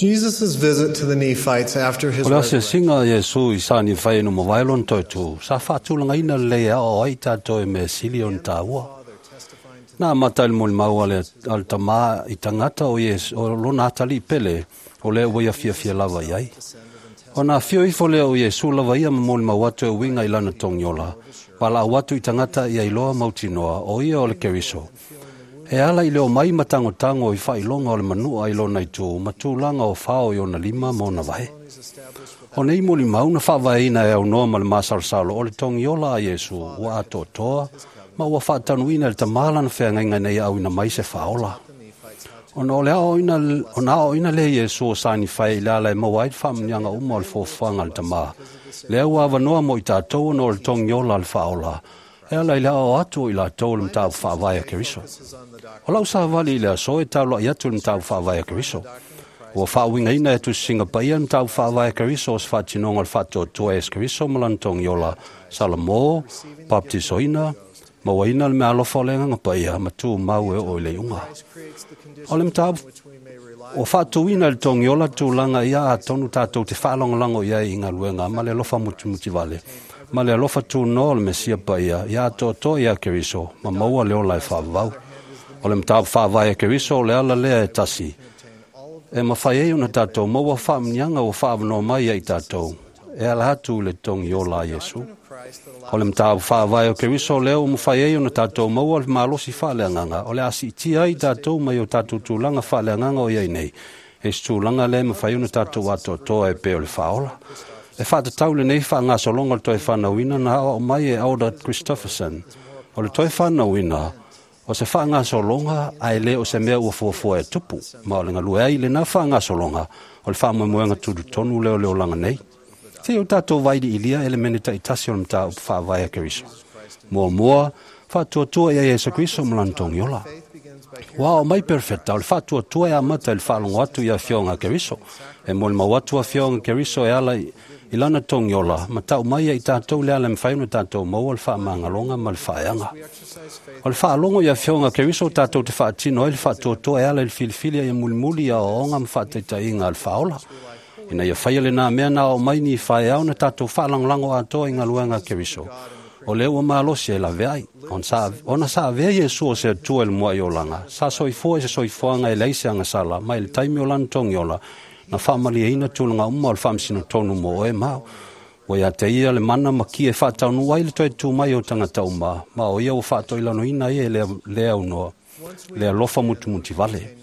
Jesus' visit to the Nephites after his Ola se resurrection. singa Yesu isani fai no movailon toitu. Sa fatulanga ina lea o aita toi me silion taua. Na mata il mul mawale al tama itangata o Yesu o lona atali pele o le wia fia lava yai. Ona fio ifo le o Yesu lava ia mul mawatu e winga ilana tongyola. Wala watu itangata ia iloa mautinoa o ia o le keriso. E ala i leo mai matango-tango i whailonga o le manua i lona i tū, matūlanga o whao i ona 5 mo na wahe. O nei moli mauna whawaina e au noa ma le masarsalo o le tongi ola a Yesu, ua ato toa, ma ua whaatanuina le tamala na whenga nei au ina mai se whaola. Ona o le ao ina le Yesu o sani whai le ala e mawai whamnianga uma o le fōwhanga le tamā. Le au awanoa mo i tātou no le tongi ola le whaola. E ala i le ao atu i la tau le mtau whaawaya keriso. O lau sa wali i le aso e tau lo i atu le mtau whaawaya keriso. Ua whaawinga ina e tu singa paia le mtau whaawaya keriso o se whatinonga le whato tua es keriso malantongi ola Salamo, baptiso ina, maua ina le mea lofa o le nganga paia matu mau e o le unga. O le mtau o whatu ina le tongi ola tūlanga ia a tonu tātou te whaalongalango ia i ngā luenga ma le lofa muti vale. Ma le alofa tu no le mesia paia, ia to ia keriso, ma maua leo lai whaavau. O le mtau whaavai keriso, le ala lea e tasi. E ma whai e una tātou, maua whaamnianga o whaavano mai ai tātou. E ala hatu le tongi o la Yesu. O le mtau whaavai keriso, leo ma whai e una tātou, maua le malosi whaaleanganga. O le asi tia i tātou, mai o tātou tūlanga whaaleanganga o iai nei. E tūlanga le ma whai una tātou ato toa e peo le whaola. E whata tau le nei wha solonga le toi whanauina na o mai e Alda Christopherson. O le toi whanauina, o se wha solonga ai le o se mea ua fuafua e tupu. Ma o le ngalue ai le na wha solonga, o le wha muenga tudu tonu leo langa nei. Te o tātou vaidi ilia ele meneta i tasi o le mta wha vai a keriso. Mua, wha tua ia Yesu Christo mlantongi ola. Wow, mai perfecta, o le wha tua e amata il whalongo atu ia fionga keriso. E mo le mawatua fionga keriso e ala ilana tongiola, ma tau mai i tātou le ala mwhainu tātou maua le wha mangalonga ma le whaeanga. O le whaalongo ia fionga keriso tātou te whaatino e le whaatotoa e ala il filifili e mulimuli a o onga mwhaataita inga al whaola. Ina ia whaia le nā mea na o mai ni whaeau na tātou whaalanglango atoa inga luenga keriso. O le ua maalosi e la veai. Ona sa vea Yesu o se tua il mua i o langa. Sa soifua e se soifuanga e leise anga sala, mai le taimi o lan tongiola, na whamali e ina tūlanga uma o le whamsino tonu mo e mau. O ia te ia le mana ma ki e whatau nu wai le toi tū mai o tangata uma. Ma o ia o whatau ilano ina e lea unoa. Lea lofa muti vale.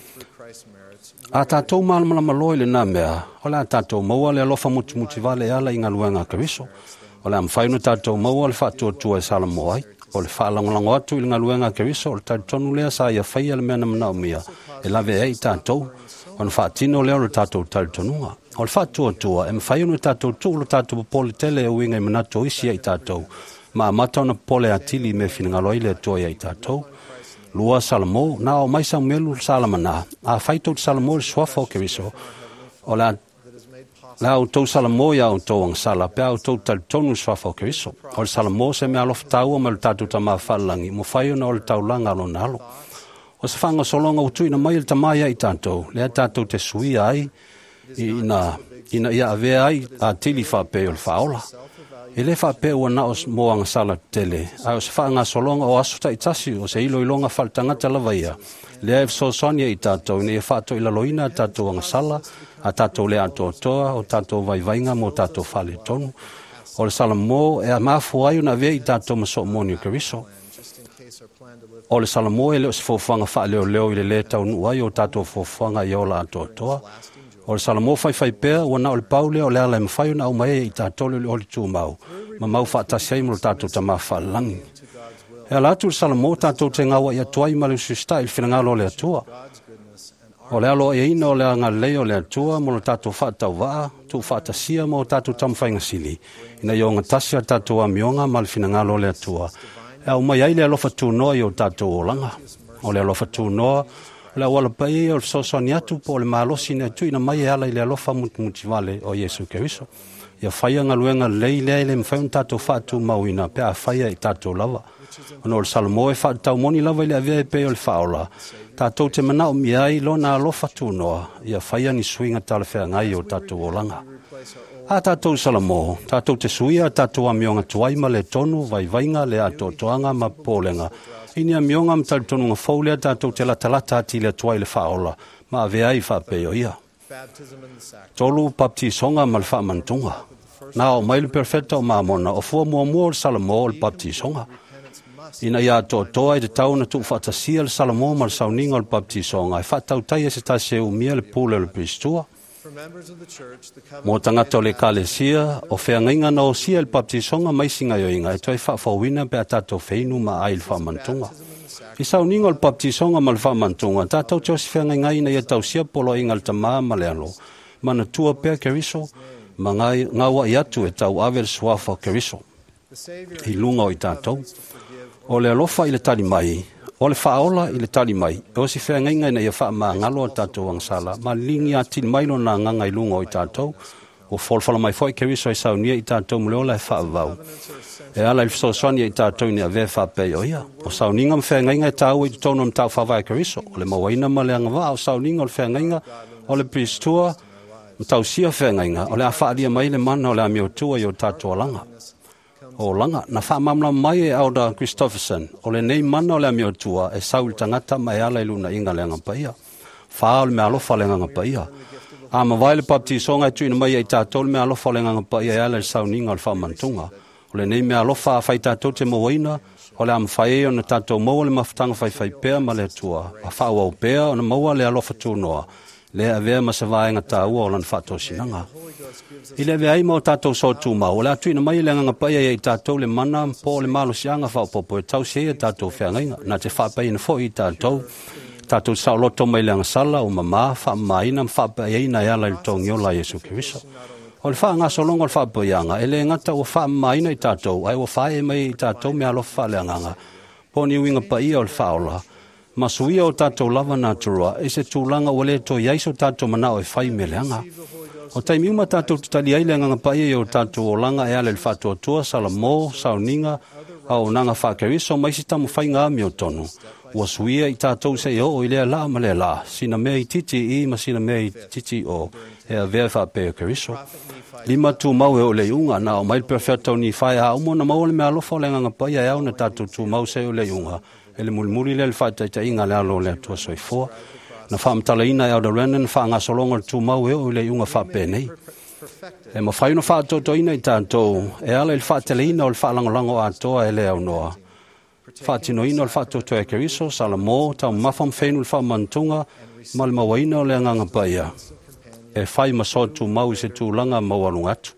A tātou malama loi le nā mea. O le a tātou maua lea lofa muti vale ala inga luenga keriso. O le amwhainu tātou maua le whatua tua e Salamo ai. O le whaalangolango atu i ngā luenga keriso. O le tātonu lea sa ia whaia le mea na mana umia. E lawe e i tātou. O na whaatino leo le tātou talitonunga. O le whaatua tua, e mwhaiunu tātou tūlo tātou popole tele e uinga i manato isi ai tātou. Ma matau na pole atili me whingalo ile tua i tātou. Lua Salamo, na o mai Samuelu Salamana. A whaitou Salamo le swafa o keriso. O le au tau Salamo ia au tau ang sala, pe au tau talitonu swafa o keriso. O le Salamo se me alof tau o me le tātou tama whalangi. Mo whaiuna o le tau langa alo nalo. O se whanga solonga utu ina mai le tamaya i tātou. Lea tātou te sui ai, ina ia avea ai a tili whape o le whaola. E le whape ua naos moanga sala tele. Ai o se whanga solonga o asuta i tasi o se ilo ilonga whaltangata lavaia. Lea e sosoania i tātou, ina e whato ila loina a tātou anga sala, a tātou lea atoa, o tātou vaivainga mo tātou whale tonu. O le Salamo e a mafu ai una vea i tātou maso moni o keriso. O le Salamo e leo se fōwhanga wha leo i le tau nuai o tātou fōwhanga i ola atoa. O le Salamo whai pēr, ua na o le paule o le ala e mwhaiu na au mai i tātou le oli tū mau. Ma mau whaatasi ai mo le tātou tamā whalangi. E ala atu le Salamo tātou te ngawa i atua i malu susta il whinangalo le atua. O le alo e ina o le anga leo le atua mo le tātou whaatau waa, tu whaatasia mo tātou tamwhainga sili. Ina i o ngatasi a tātou a mionga ma le whinangalo le atua. E au mai ai le alofa tūnoa i o tātou o langa. O le alofa tūnoa, le wala pai o le sosoni atu po le malosi ne atu ina mai e ala i le alofa muti vale o Yesu Keriso. ia whaia ngaluenga leile le mwhai tatou whaatu mauina pe a whaia I tatou lava. Ono le Salomo e whaatau moni lava ile avea e pe o le whaola. Tatou te mana o miai lo na alofa tūnoa ia whaia ni suinga tala whea ngai o tatou olanga. A tatou Salomo, tatou te suia tatou a mionga tuai ma le tonu vai vainga le ato toanga ma pōlenga. Ini a mionga mtali tonu nga fōlea tatou te latalata ati le tuai le whaola ma avea I whapeo ia. Tolu baptisonga ma le whaamantunga. Nao mailu perfecta o mamona o fua mua mua le Salomo o le baptisonga. Ina ia toa te tau na tu whatasia le Salomo ma le sauninga o le baptisonga e whatau tai e se tase umia le pule le pristua. Mo tangata o le kalesia o wheangainga na o sia le baptisonga maisinga yoinga e toi whawhawina pe a tatou wheinu ma ai le whamantunga. I sauninga o le baptisonga ma le whamantunga tatou te osi wheangainga ina ia tau sia polo inga le tamaa ma le alo. Mana tua pea keriso ma ngawa I atu e tau ave le suafa keriso. I lunga o I tatou. O le alofa I le tali mai, o le whaola I le tali mai, o si whea ngainga ina ia wha maa ngalo o tātou angsala, ma lingi a tili mailo na nganga I lunga o I tātou, o wholwhala mai fwoi keriso I saunia I tātou mleola e wha avau. E ala I whasoswania I tātou ni a vea wha pei o ia. O sauninga ma whea ngainga e tāu I tono ma tāu whawai keriso, o le mawaina ma le angava, o sauninga o le whea ngainga, o le pristua, ma tāu sia whea ngainga, o le a whaalia mai le mana o le amiotua I o tātou alanga. O langa, na whaamamla mai e Alda Christopherson, o le nei mana o le amiotua e saul tangata mai ala I luna inga le ngapaia. Whaa le mea alofa le ngapaia. A ma vai le baptisonga e tuina mai e tātou le mea alofa le ngapaia e ala le sauninga o le whamantunga. O le nei mea alofa a whai tātou te mawaina, o le am whae o na tātou maua le mawhatanga whai pēr ma le tua. A whaua o pēr o na maua le alofa tūnoa. Le avea ma se vaenga tāua o lan whato sinanga. I le avea ima o tātou so tūmau. O le atu ina mai le nganga paia I tātou le mana po le malo sianga whaopopo e tau sea tātou whiangainga. Nā te whapai ina fo I tātou. Tātou sauloto mai le ngasala o mama, whaamaina, whapai ina e ala I tongi o la Jesu Kiriso. O le wha ngasa longa o le whapaianga. E le ngata o whaamaina I tātou. Ai o whae mai I tātou me alofa le nganga. Poni uinga paia o le whaola. Masuia o tātou lava nā turua, e se tūlanga o le to iaiso tātou manao e whai me leanga. O taimi uma tātou tutali ai le nganga paia o tātou o langa e ale le whātua tua, Salomo, sauninga, au nanga whakeriso, maisi tamu whai ngā mi o tonu. Ua suia I tātou se o I lea la ma le la, sina mea I titi I ma sina mea I titi o, e a vea whapea keriso. Lima tu mau e o le unga, na o mail perfecto ni whai a umo na mau le mea alofa o le nganga paia e au na tātou tu mau se o le unga. Ele mulmuli le whaitai ta inga le alo le tua soifua. Na whaamtala ina e au da renan whaanga solonga le tūmau e o le unga whape nei. E ma whai una whaatoto ina I tātou, e ala il whaatele ina o le whaalangolango atoa e le au noa. Whaatino ina o le whaatoto e keriso, Salomo, tau mawham whenu le whaamantunga, ma le mawaina o le anganga paia. E whai maso tūmau I se tūlanga mawalung atu.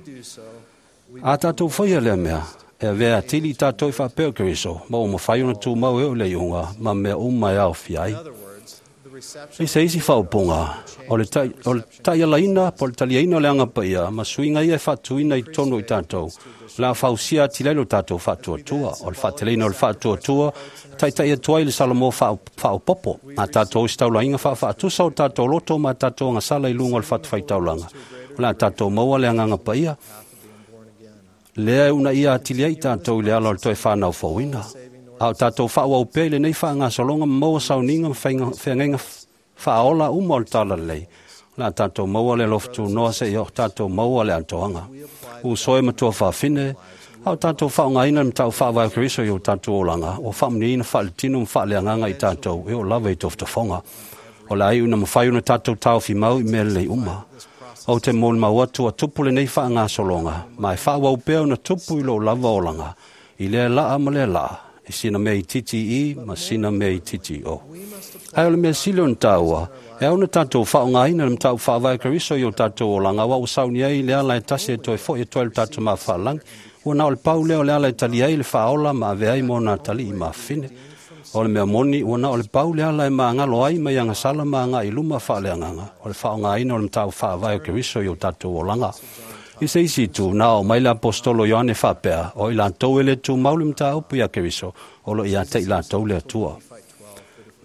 A tātou whaia le mea. E vea tili tātou I whapeo keriso, ma o mawhai ona tūmau e o le iunga, ma mea umai au fiai. I se isi whaupunga, o le tai alaina, po le taliaina o le angapaia, ma suinga ia e whatuina I tono I tātou. La whausia tilailo tātou whatua tua, o le whateleina o le whatua tua, tai atua I le Salomo whaupopo. A tātou I staula inga whaatusa o tātou loto, ma tātou ngasala I lunga o le whatu whaitaulanga. La tātou maua le angapaia, lea una ia atilia I tātou le ala o le toi whanau whauina. Au tātou whaua upe le nei whaanga solonga maua sauninga whengenga whaola uma o le tala lei. La tātou maua le loftu noa se I o tātou maua le antoanga. U soe matua whawhine, au tātou whaunga ina na tau whawai keriso I o tātou olanga, o whamni ina whaletino mwhaleanganga I tātou, e o lawa I tofta whonga. O la ai una mawhai una tātou tau whimau I mele uma. O te mōl mawatu a tupu le nei whaanga solonga, mai whawa upea na tupu I lo lava olanga, I lea laa ma lea laa, I sina mea I titi I, ma sina mea I titi o. Ai ole mea silo na tāua, e au na tātou whaonga ina na tāu whaavai kariso I o tātou olanga, wa usauni ai lea lai tase e toi fo e toi le tātou maa whaalang, ua na ole pau leo lea lai tali ai le whaola ma ave ai mo na tali I maa whine. Ole mea moni, ua na ole pau lea lai maa ngalo ai ma yanga sala maa ngā I luma whaaleanganga, ole whaonga ina ole mtau whaavai kariso I o tātou olanga. I se isi tu, na o mai le apostolo Ioane whapea, o I la tau ele tu maule mta upu ia keriso, o lo ia te I la tau le atua.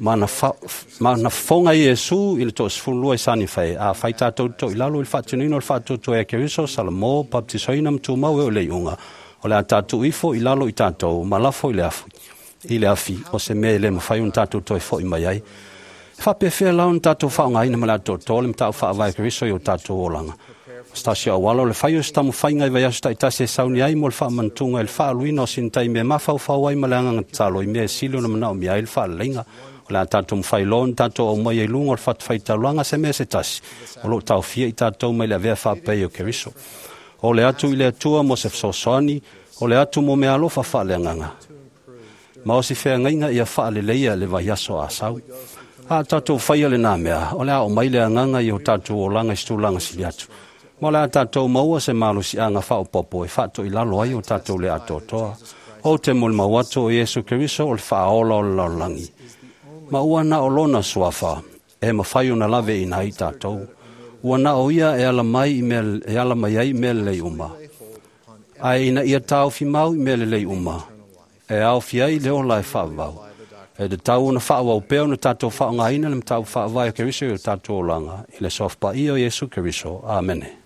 mana fonga Yesu i le to sfulu e sani fai a fai tatou to i lalo il fatunino il fatu to e keriso salamo baptisoina mtu mau e le unga o le tatou ifo i lalo i tatou malafo i le afu i le afi o se me le mafai un tatou to i fo i mai ai fa pe fe la un tatou fa ngai na mala to to le mta fa vai keriso i tatou olanga Stasia walo le fai o sta mo fai ngai vai sta i tase sauni ai mo le fa mantunga il fa luino sin tai me mafa fa wai malanga talo i me silo na mana o mi ai il fa lenga la tatou mfailon tatou o mai lungo fat faitaluanga se me se tasi o lo tau fia i tatou mai le vea fa pe o keriso o le atu i le atua mo se sosoni o le atu mo me alo fa le nganga ma o si fea ngainga ia fa le leia le vai aso asau a tatou faia le namea o le o mai le nganga i o tatou o langa stulanga si atu mo le tatou maua se malo si anga fa o popo e fa to i lalo ai o tatou le atotoa o te mo mawatu o Yesu Keriso o le fa ola o langi ma ua na o lona suafa e mawhai o na lave i nai tātou. Ua na o ia e ala mai ai me lei uma. Ai ina ia tau fi mau i me lei uma. E au fi ai leo lai whaavau. E de tau na whaavau peo na tātou whaonga ina le mtau whaavai o Keriso i o tātou langa. I le sofa i o Yesu Keriso. Amen.